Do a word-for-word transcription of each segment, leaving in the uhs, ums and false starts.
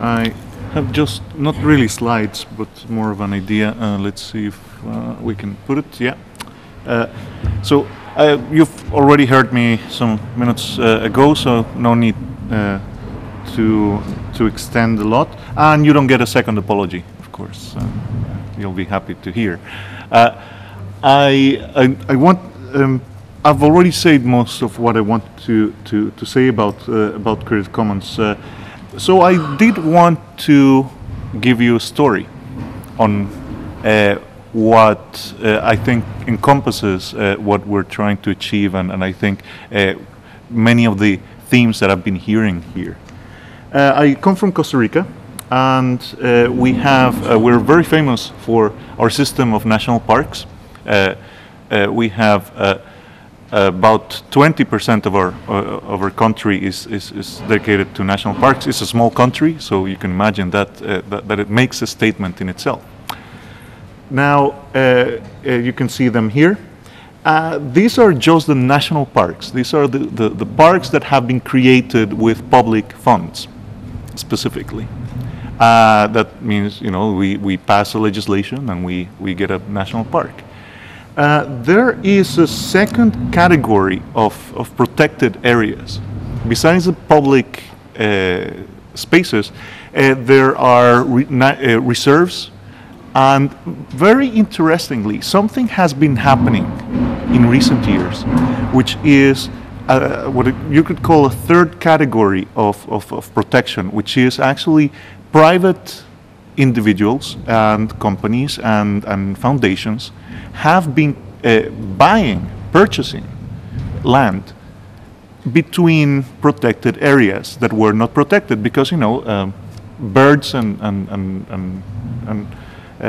I have just not really slides, but more of an idea. Uh, let's see if uh, we can put it. Yeah. Uh, so uh, you've already heard me some minutes uh, ago, so no need uh, to to extend a lot. And you don't get a second apology, of course. Uh, you'll be happy to hear. Uh, I, I I want. Um, I've already said most of what I want to to to say about uh, about Creative Commons. Uh, So I did want to give you a story on uh, what uh, I think encompasses uh, what we're trying to achieve, and, and I think uh, many of the themes that I've been hearing here. Uh, I come from Costa Rica, and uh, we have uh, we're very famous for our system of national parks. Uh, uh, we have uh, about twenty percent of our uh, of our country is, is is dedicated to national parks. It's a small country, so you can imagine that uh, that, that it makes a statement in itself. Now uh, uh, you can see them here. Uh, these are just the national parks. These are the, the, the parks that have been created with public funds, specifically. Uh, that means, you know, we, we pass a legislation and we, we get a national park. Uh, there is a second category of, of protected areas. Besides the public uh, spaces, uh, there are re uh, reserves, and very interestingly, something has been happening in recent years, which is uh, what you could call a third category of, of, of protection, which is actually private individuals and companies and, and foundations have been uh, buying, purchasing land between protected areas that were not protected, because, you know, um, birds and, and, and, and, and uh,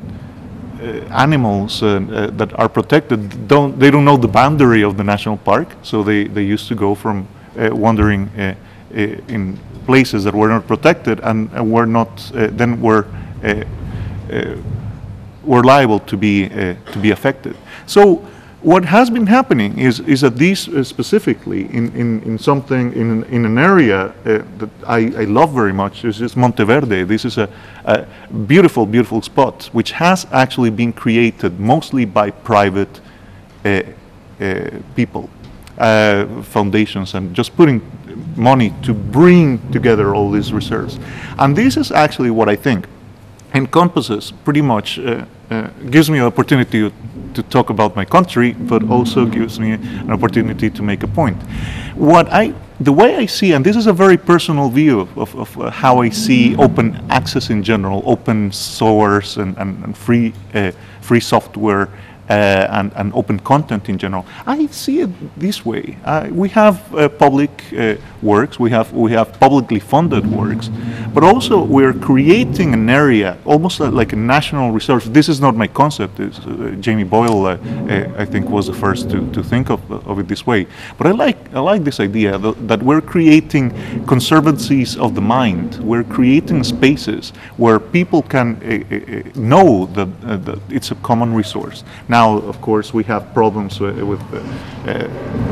uh, animals uh, uh, that are protected, don't they don't know the boundary of the national park, so they, they used to go from uh, wandering uh, uh, in places that were not protected and, and were not, uh, then were uh, uh, were liable to be uh, to be affected. So what has been happening is is that these uh, specifically in, in, in something in in an area uh, that I, I love very much is, is Monteverde. This is a, a beautiful beautiful spot which has actually been created mostly by private uh, uh, people, uh, foundations, and just putting money to bring together all these reserves. And this is actually what I think encompasses pretty much, uh, uh, gives me an opportunity to talk about my country, but also gives me an opportunity to make a point. What I, the way I see, and this is a very personal view of, of, of uh, how I see open access in general, open source and, and, and free, uh, free software, Uh, and, and open content in general. I see it this way. Uh, we have uh, public uh, works, we have we have publicly funded works, but also we're creating an area, almost like a national resource. This is not my concept. It's, uh, Jamie Boyle, uh, uh, I think, was the first to, to think of, of it this way. But I like I like this idea that, that we're creating conservancies of the mind. We're creating spaces where people can uh, uh, know that, uh, that it's a common resource. Now, Now, of course, we have problems uh, with uh, uh,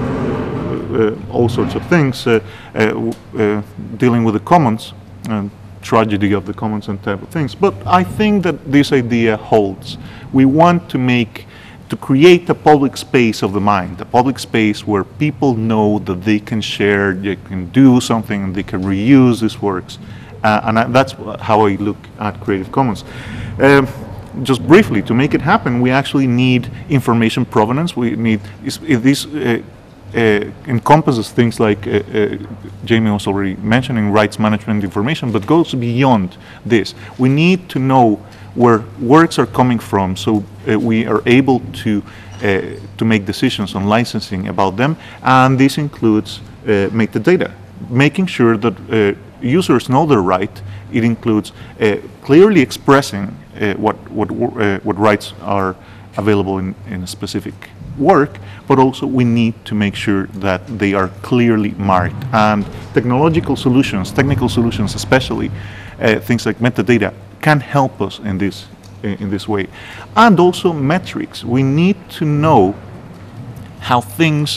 uh, all sorts of things uh, uh, uh, dealing with the commons, and tragedy of the commons and type of things. But I think that this idea holds. We want to make, to create a public space of the mind, a public space where people know that they can share, they can do something, and they can reuse these works. Uh, and I, that's how I look at Creative Commons. Um, Just briefly, to make it happen, we actually need information provenance. We need, if this uh, uh, encompasses things like, uh, uh, Jamie was already mentioning, rights management information, but goes beyond this. We need to know where works are coming from, so uh, we are able to, uh, to make decisions on licensing about them, and this includes uh, metadata, making sure that uh, users know their right. It includes uh, clearly expressing Uh, what what uh, what rights are available in, in a specific work, but also we need to make sure that they are clearly marked. And technological solutions, technical solutions especially, uh, things like metadata, can help us in this in, in this way. And also metrics. We need to know how things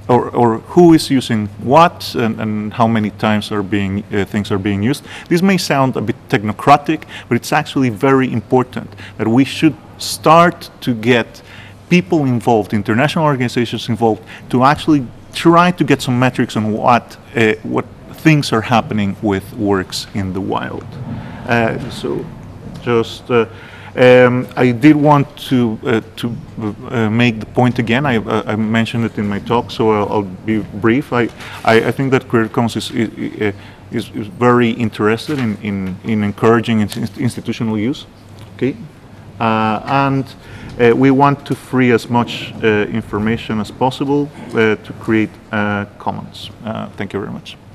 or, or who is using what, and, and how many times are being uh, things are being used. This may sound a bit technocratic, but it's actually very important that we should start to get people involved, international organizations involved, to actually try to get some metrics on what uh, what things are happening with works in the wild. Uh, so, just. Uh, Um, I did want to uh, to uh, make the point again. I, uh, I mentioned it in my talk, so I'll, I'll be brief. I, I, I think that Creative Commons is, is, is very interested in, in, in encouraging institutional use. Okay, uh, and uh, we want to free as much uh, information as possible uh, to create uh, commons. Uh, thank you very much.